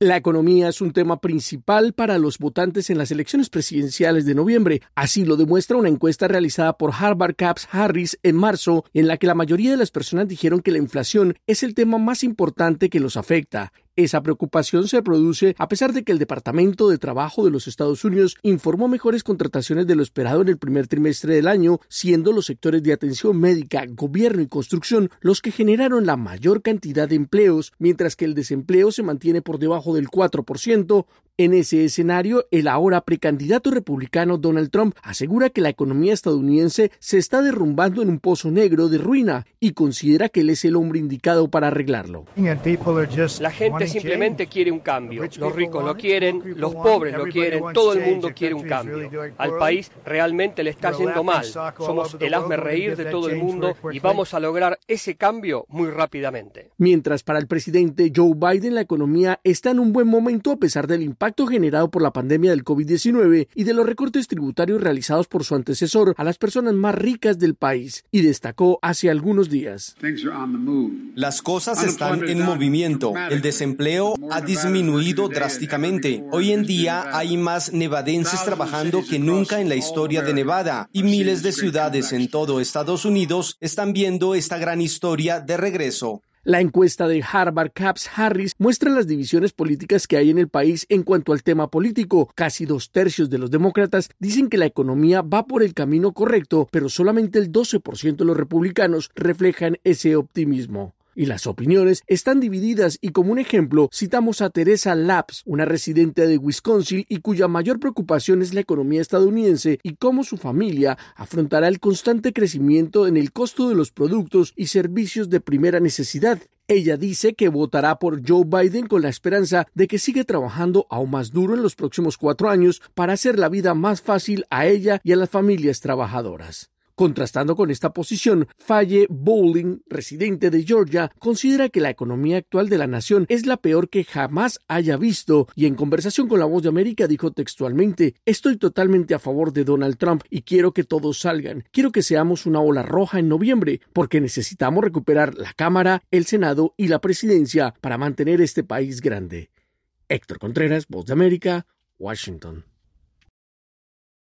La economía es un tema principal para los votantes en las elecciones presidenciales de noviembre. Así lo demuestra una encuesta realizada por Harvard Caps Harris en marzo, en la que la mayoría de las personas dijeron que la inflación es el tema más importante que los afecta. Esa preocupación se produce a pesar de que el Departamento de Trabajo de los Estados Unidos informó mejores contrataciones de lo esperado en el primer trimestre del año, siendo los sectores de atención médica, gobierno y construcción los que generaron la mayor cantidad de empleos, mientras que el desempleo se mantiene por debajo del 4%. En ese escenario, el ahora precandidato republicano Donald Trump asegura que la economía estadounidense se está derrumbando en un pozo negro de ruina y considera que él es el hombre indicado para arreglarlo. La gente simplemente quiere un cambio. Los ricos lo quieren, los pobres lo quieren, todo el mundo quiere un cambio. Al país realmente le está yendo mal. Somos el hazmerreír de todo el mundo y vamos a lograr ese cambio muy rápidamente. Mientras para el presidente Joe Biden la economía está en un buen momento a pesar del impacto generado por la pandemia del COVID-19 y de los recortes tributarios realizados por su antecesor a las personas más ricas del país, y destacó hace algunos días. Las cosas están en movimiento. El desempleo ha disminuido drásticamente. Hoy en día hay más nevadenses trabajando que nunca en la historia de Nevada, y miles de ciudades en todo Estados Unidos están viendo esta gran historia de regreso. La encuesta de Harvard Caps Harris muestra las divisiones políticas que hay en el país en cuanto al tema político. Casi 2/3 de los demócratas dicen que la economía va por el camino correcto, pero solamente el 12% de los republicanos reflejan ese optimismo. Y las opiniones están divididas, y como un ejemplo citamos a Teresa Lapps, una residente de Wisconsin y cuya mayor preocupación es la economía estadounidense y cómo su familia afrontará el constante crecimiento en el costo de los productos y servicios de primera necesidad. Ella dice que votará por Joe Biden con la esperanza de que siga trabajando aún más duro en los próximos 4 años para hacer la vida más fácil a ella y a las familias trabajadoras. Contrastando con esta posición, Faye Bowling, residente de Georgia, considera que la economía actual de la nación es la peor que jamás haya visto, y en conversación con La Voz de América dijo textualmente: "Estoy totalmente a favor de Donald Trump y quiero que todos salgan. Quiero que seamos una ola roja en noviembre, porque necesitamos recuperar la Cámara, el Senado y la Presidencia para mantener este país grande". Héctor Contreras, Voz de América, Washington.